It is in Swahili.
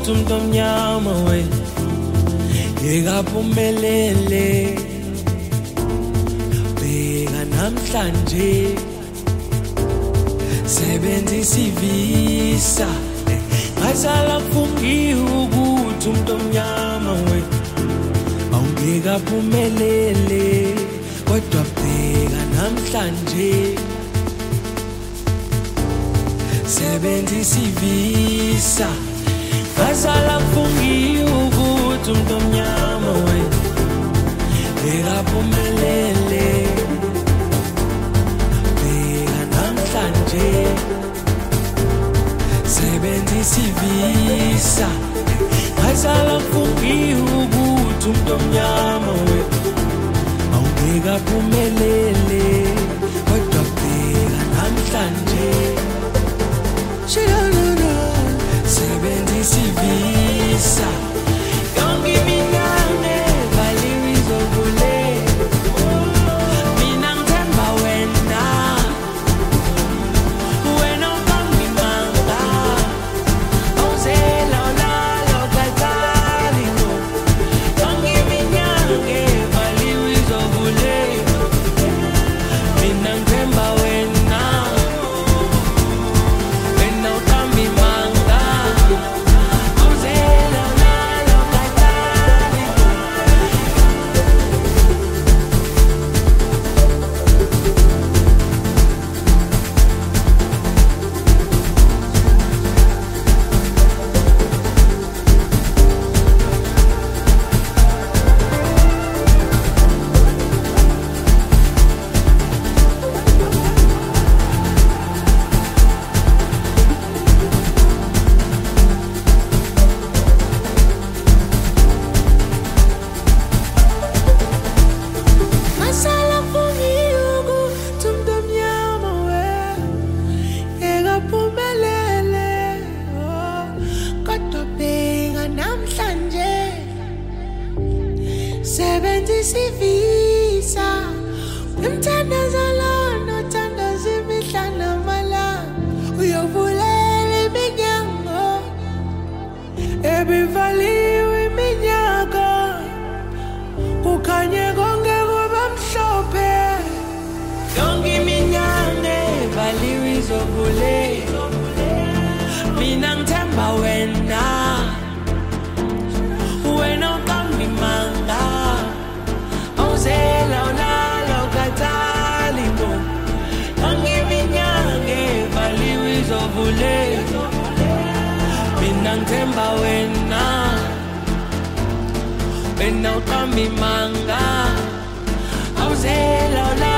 ukuthi umuntu omnyama we ekaphumelele bheka namhlanje sebenzisa ivisa ngasala kufungiwe ukuthi umuntu omnyama we awungekaphumelele kodwa bheka namhlanje sebenzisa ivisa ngasala kufungiwe ukuthi umuntu omnyama we ekaphumelele bheka namhlanje sebenzisa ivisa ngasala kufungiwe ukuthi umuntu omnyama we awungekaphumelele kodwa bheka namhlanje sebenzisa ivisa yonke iminyane valiwe izovule mina ngithemba wena ungangimanga awuzela ulalo kathali yonke iminyane valiwe izovule mina ngithemba wena sebenzisa ivisa umthandazalana uthandaza imihla namalanga uyovulela iminyango ebivaliwe iminyaka kukhanye konke kuba mhlophe yonke iminyane evaliwe izovuleka mina ngithemba wena ungangimanga awuzela ulalo kathali yonke iminyane evaliwe izovuleka mina ngithemba wena ungangimanga awuzela ulalo